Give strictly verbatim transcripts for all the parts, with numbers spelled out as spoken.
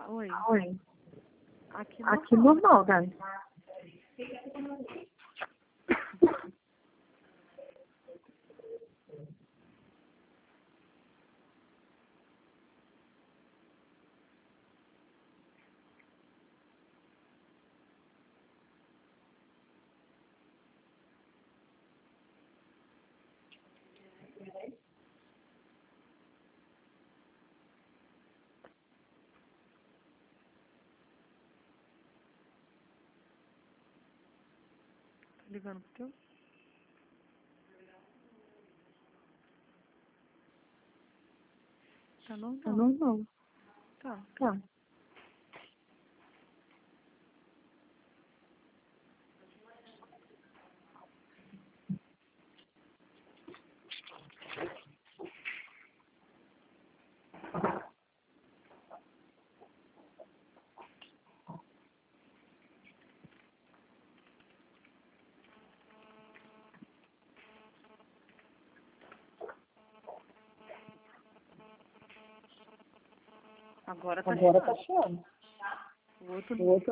Oi. Oi. Aqui Aqui normal. normal, Dani. Tá ligando pro teu? Tá Tá normal. normal. Tá. Tá. Agora tá Agora tá chegando. chegando. O outro O outro.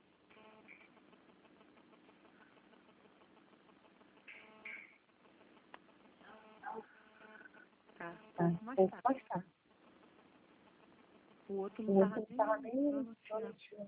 tá. Tá. Um pouco mais Pouco tarde. mais tarde. O outro O não outro tava não tava nem nem dando tchau. dando tchau.